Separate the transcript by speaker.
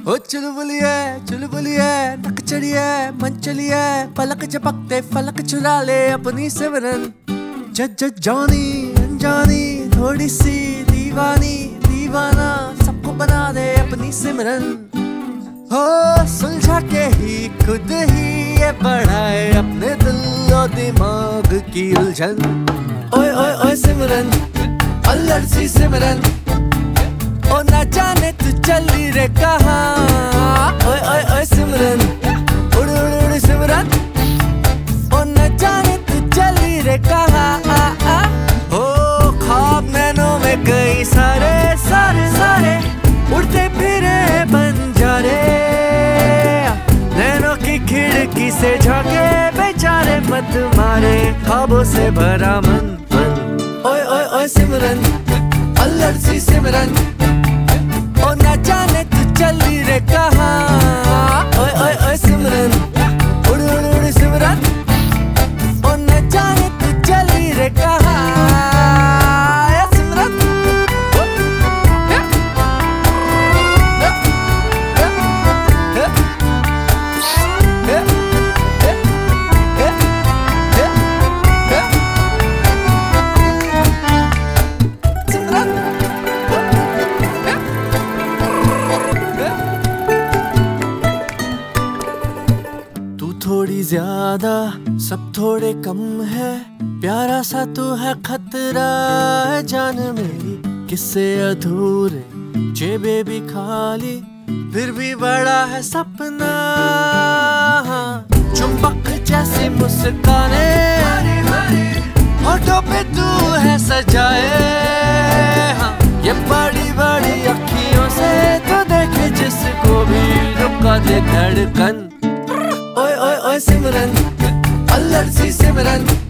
Speaker 1: ओ चुलबुलिए नक चढ़िए मन चलिए पलक झपकते फलक चुरा ले अपनी सिमरन। जानी अनजानी थोड़ी सी दीवानी दीवाना सबको बना दे अपनी सिमरन। हो सुलझा के ही खुद ही ये बढ़ाए अपने दिल और दिमाग की उलझन। ओए ओए ओए सिमरन अल्लड़ सी सिमरन, ओ ना जाने तू चली रे कहाँ। ओए ओए ओए सिमरन उड़ उड़ उड़ सिमरन, ओ ना जाने तू चली रे कहाँ। ओ ख्वाब नैनों में कई सारे सारे सारे उड़ते फिरे बंजारे, नैनों की खिड़की से झांके बेचारे मत मारे ख्वाबों से भरा मन। ओए ओए ओए सिमरन अल्लड़ सी सिमरन, ओ ना जाने तू चली रे कहाँ। ओए ओए ओए सिमरन उड़ उड़ उड़ सिमरन, ओ ना जाने तू चली रे कहाँ। सिमरन थोड़ी ज्यादा सब थोड़े कम है, प्यारा सा तू है खतरा है जान मेरी। किससे अधूरे जेबे भी खाली फिर भी बड़ा है सपना। चुंबक जैसी मुस्काने होठों पे तू है सजाए। ये बड़ी बड़ी अखियों से तो देखे जिसको भी रुका दे धड़कन। ओए ओए ओए सिमरन अल्लड़ सी सिमरन,